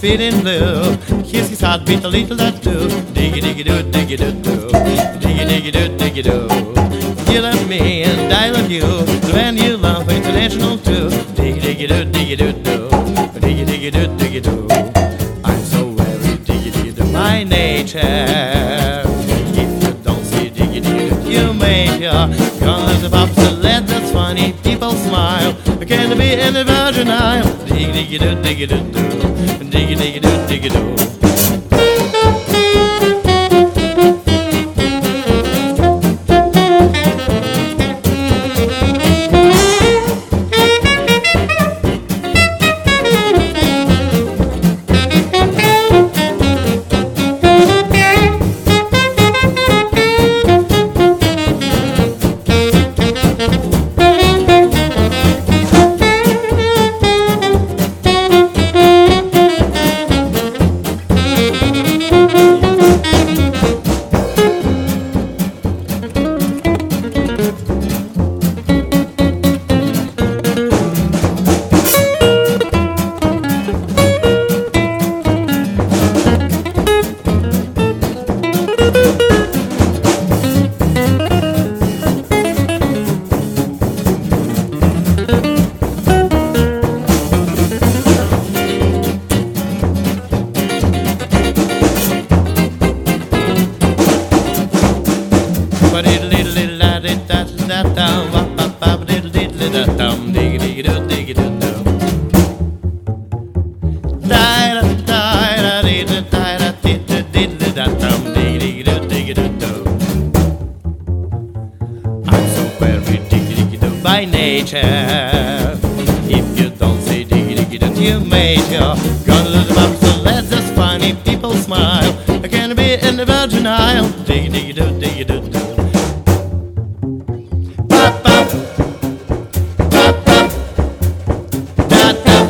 feeling blue. Kiss his heart beat a little that too. Diggy diggy doo, diggy doo doo. Diggy diggy doo, diggy doo. You love me and I love you. When you love international too. Diggy diggy doo, diggy doo doo. Diggy diggy doo, diggy doo. I'm so very diggy diggy doo by nature. If you don't see diggy diggy doo, you made your guns about to let that's funny. People smile. Can be in the Virgin Isle. Diggy diggy doo, diggy doo doo. Diggy diggy doo, diggy doo. By nature, if you don't say diggy diggy doo, you made your gonna lose about so let's just funny people smile. I can't be in the Virgin Isle. Diggy diggy doo, diggy doo doo. Bop bop, bop bop, da da.